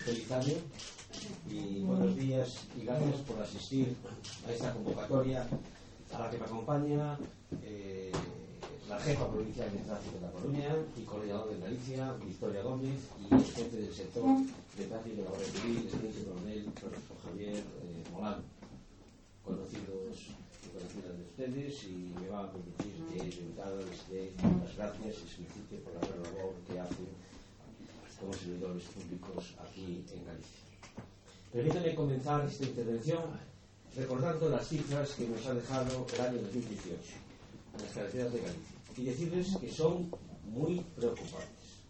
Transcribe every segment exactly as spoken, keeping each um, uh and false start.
Feliz año y buenos días y gracias por asistir a esta convocatoria a la que me acompaña eh, la jefa provincial de tráfico de La Coruña y coordinador de Galicia, Victoria Gómez, y el jefe del sector de tráfico de la Guardia Civil, el teniente coronel profesor Javier eh, Molano, conocidos y conocidas de ustedes, y me va a permitir que de entrada les dé las gracias y felicite por la gran labor que hacen como servidores públicos aquí en Galicia. Permítanme comenzar esta intervención recordando las cifras que nos ha dejado el año dos mil dieciocho en las carreteras de Galicia y decirles que son muy preocupantes.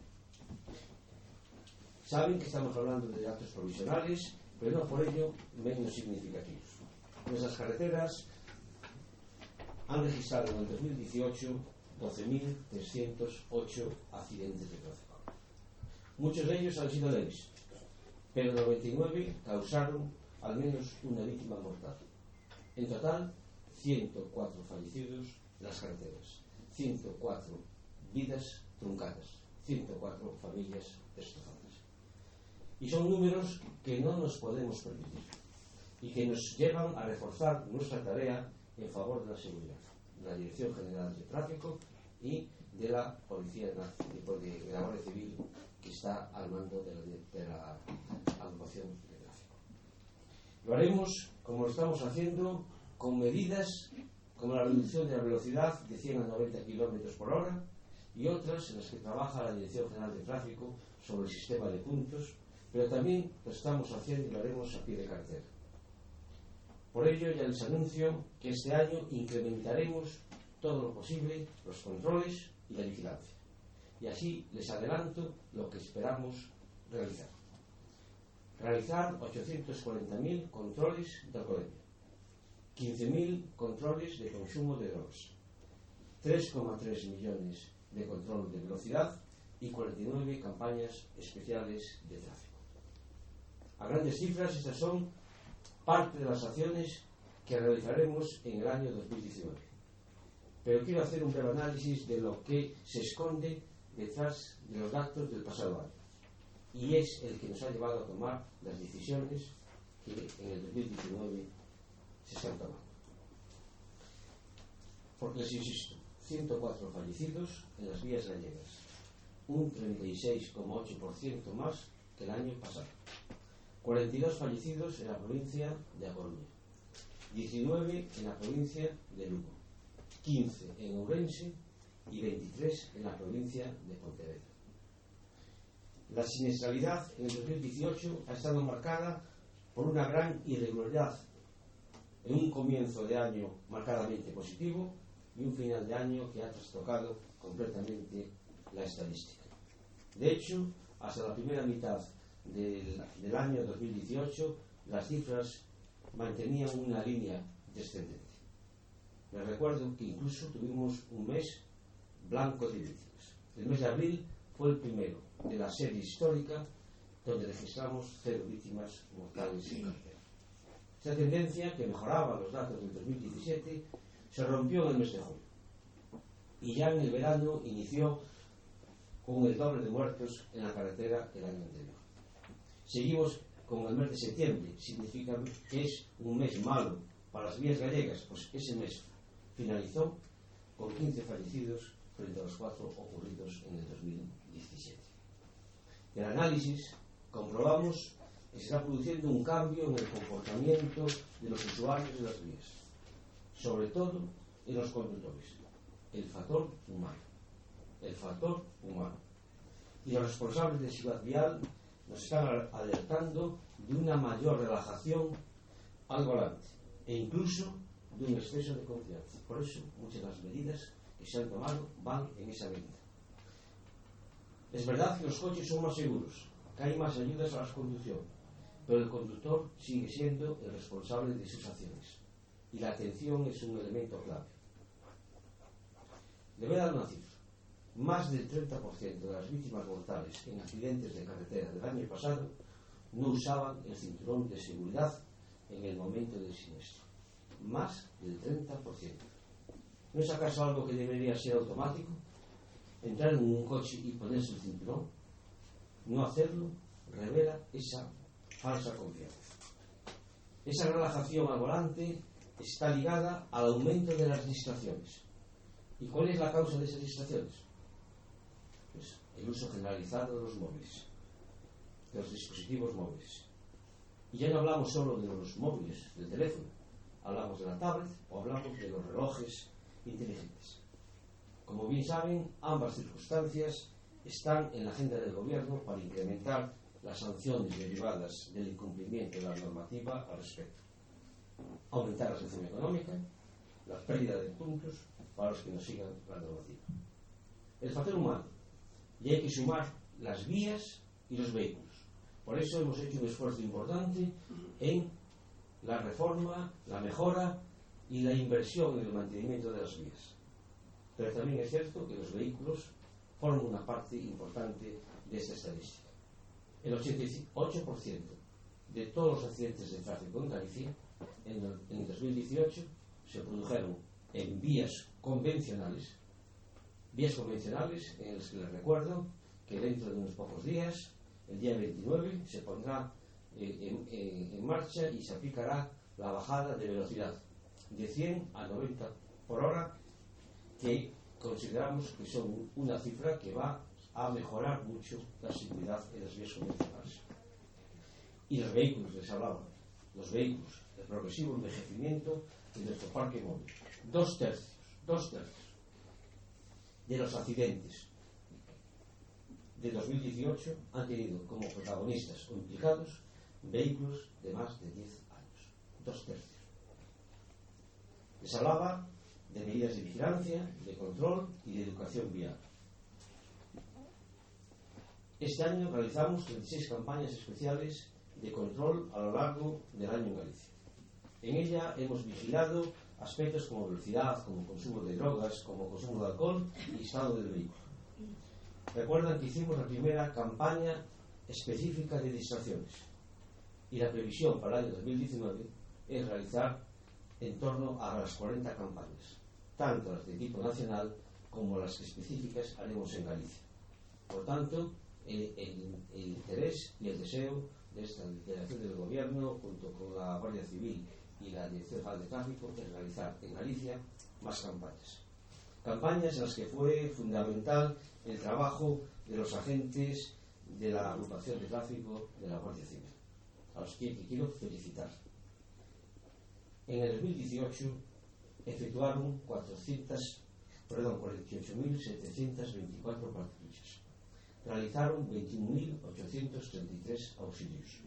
Saben que estamos hablando de datos provisionales, pero no por ello menos significativos. Nuestras carreteras han registrado en el dos mil dieciocho doce mil trescientos ocho accidentes de tráfico. Muchos de ellos han sido leves, pero noventa y nueve causaron al menos una víctima mortal. En total, ciento cuatro fallecidos en las carreteras, ciento cuatro vidas truncadas, ciento cuatro familias destrozadas. Y son números que no nos podemos permitir y que nos llevan a reforzar nuestra tarea en favor de la seguridad, de la Dirección General de Tráfico y de la Policía de la, de la Guardia Civil, que está al mando de la, de la agrupación de tráfico. Lo haremos, como lo estamos haciendo, con medidas como la reducción de la velocidad de cien a noventa kilómetros por hora y otras en las que trabaja la Dirección General de Tráfico sobre el sistema de puntos, pero también lo estamos haciendo y lo haremos a pie de carretera. Por ello, ya les anuncio que este año incrementaremos todo lo posible los controles y la vigilancia. Y así les adelanto lo que esperamos realizar. Realizar ochocientos cuarenta mil controles de alcoholemia, quince mil controles de consumo de drogas, tres coma tres millones de control de velocidad y cuarenta y nueve campañas especiales de tráfico. A grandes cifras, estas son parte de las acciones que realizaremos en el año dos mil diecinueve. Pero quiero hacer un breve análisis de lo que se esconde detrás de los datos del pasado año, y es el que nos ha llevado a tomar las decisiones que en el dos mil diecinueve se están tomando. Porque les insisto, ciento cuatro fallecidos en las vías gallegas, un treinta y seis coma ocho por ciento más que el año pasado, cuarenta y dos fallecidos en la provincia de A Coruña, diecinueve en la provincia de Lugo, quince en Ourense y veintitrés en la provincia de Pontevedra. La siniestralidad en el dos mil dieciocho ha estado marcada por una gran irregularidad en un comienzo de año marcadamente positivo y un final de año que ha trastocado completamente la estadística. De hecho, hasta la primera mitad del, del año dos mil dieciocho las cifras mantenían una línea descendente. Les recuerdo que incluso tuvimos un mes blanco de víctimas. El mes de abril fue el primero de la serie histórica donde registramos cero víctimas mortales en carretera. Esta tendencia, que mejoraba los datos del dos mil diecisiete, se rompió en el mes de julio y ya en el verano inició con el doble de muertos en la carretera que el año anterior. Seguimos con el mes de septiembre, significa que es un mes malo para las vías gallegas, pues ese mes finalizó con quince fallecidos frente a los cuatro ocurridos en el dos mil diecisiete. Del análisis comprobamos que se está produciendo un cambio en el comportamiento de los usuarios de las vías, sobre todo en los conductores. El factor humano. El factor humano. Y los responsables de seguridad vial nos están alertando de una mayor relajación al volante e incluso de un exceso de confianza. Por eso, muchas de las medidas que se han tomado van en esa medida. Es verdad que los coches son más seguros, que hay más ayudas a la conducción, pero el conductor sigue siendo el responsable de sus acciones y la atención es un elemento clave. Le voy a dar una cifra. Más del treinta por ciento de las víctimas mortales en accidentes de carretera del año pasado no usaban el cinturón de seguridad en el momento del siniestro. Más del treinta por ciento. ¿No es acaso algo que debería ser automático? Entrar en un coche y ponerse el cinturón. No hacerlo revela esa falsa confianza. Esa relajación al volante está ligada al aumento de las distracciones. ¿Y cuál es la causa de esas distracciones? Pues el uso generalizado de los móviles, de los dispositivos móviles. Y ya no hablamos solo de los móviles, del teléfono, hablamos de la tablet o hablamos de los relojes inteligentes. Como bien saben, ambas circunstancias están en la agenda del gobierno para incrementar las sanciones derivadas del incumplimiento de la normativa al respecto. Aumentar la sanción económica, la pérdida de puntos para los que no sigan la normativa. El factor humano, y hay que sumar las vías y los vehículos. Por eso hemos hecho un esfuerzo importante en la reforma, la mejora y la inversión en el mantenimiento de las vías. Pero también es cierto que los vehículos forman una parte importante de esta estadística. El ochenta y ocho por ciento de todos los accidentes de tráfico en Galicia en el dos mil dieciocho se produjeron en vías convencionales, vías convencionales en las que les recuerdo que dentro de unos pocos días, el día veintinueve, se pondrá eh, en, en, en marcha y se aplicará la bajada de velocidad de cien a noventa por hora, que consideramos que son una cifra que va a mejorar mucho la seguridad en las vías convencionales. Y los vehículos, les hablaba, los vehículos, el progresivo envejecimiento de nuestro parque móvil. Dos tercios, dos tercios de los accidentes de dos mil dieciocho han tenido como protagonistas o implicados vehículos de más de diez años. Dos tercios. Les hablaba de medidas de vigilancia, de control y de educación vial. Este año realizamos treinta y seis campañas especiales de control a lo largo del año en Galicia. En ella hemos vigilado aspectos como velocidad, como consumo de drogas, como consumo de alcohol y estado del vehículo. Recuerdan que hicimos la primera campaña específica de distracciones y la previsión para el año dos mil diecinueve es realizar en torno a las cuarenta campañas, tanto las de tipo nacional como las específicas haremos en Galicia. Por tanto, el, el, el interés y el deseo de esta delegación del Gobierno, junto con la Guardia Civil y la Dirección General de Tráfico, es realizar en Galicia más campañas. Campañas en las que fue fundamental el trabajo de los agentes de la agrupación de tráfico de la Guardia Civil, a los que, que quiero felicitar. En el dos mil dieciocho efectuaron cuatrocientas, perdón, cuarenta y ocho mil setecientas veinticuatro patrullas. Realizaron veintiuno mil ochocientos treinta y tres auxilios.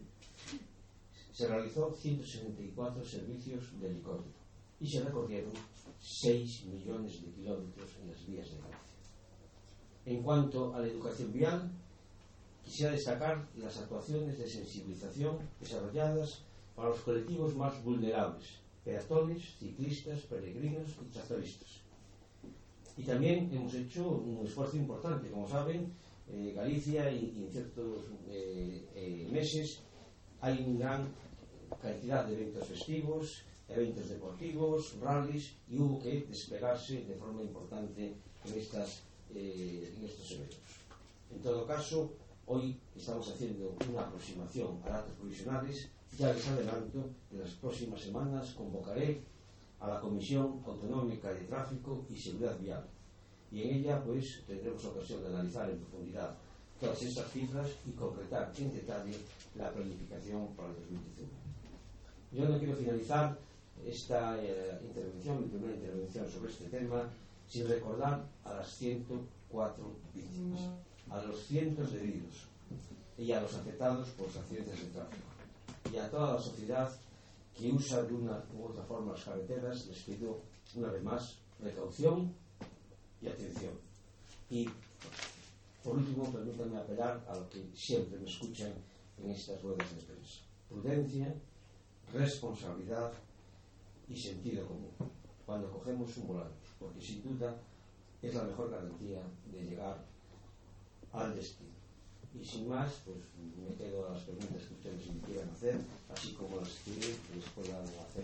Se realizó ciento setenta y cuatro servicios de helicóptero y se recorrieron seis millones de kilómetros en las vías de Galicia. En cuanto a la educación vial, quisiera destacar las actuaciones de sensibilización desarrolladas para los colectivos más vulnerables, peatones, ciclistas, peregrinos y tractoristas. Y también hemos hecho un esfuerzo importante, como saben, eh, Galicia y, y en ciertos eh, eh, meses hay una gran cantidad de eventos festivos, eventos deportivos, rallies, y hubo que desplegarse de forma importante en, estas, eh, en estos eventos. En todo caso, hoy estamos haciendo una aproximación a datos provisionales. Ya les adelanto que en las próximas semanas convocaré a la Comisión Autonómica de Tráfico y Seguridad Vial, y en ella pues tendremos ocasión de analizar en profundidad todas estas cifras y concretar en detalle la planificación para el dos mil diecinueve. Yo no quiero finalizar esta eh, intervención, mi primera intervención sobre este tema, sin recordar a las ciento cuatro víctimas, a los cientos de heridos y a los afectados por los accidentes de tráfico, y a toda la sociedad que usa de una u otra forma las carreteras. Les pido una vez más precaución y atención. Y por último, permítanme apelar a lo que siempre me escuchan en estas ruedas de prensa: prudencia, responsabilidad y sentido común cuando cogemos un volante, porque sin duda es la mejor garantía de llegar al destino. Y sin más, pues me quedo a las preguntas que ustedes me quieran hacer, así como las que les puedan hacer.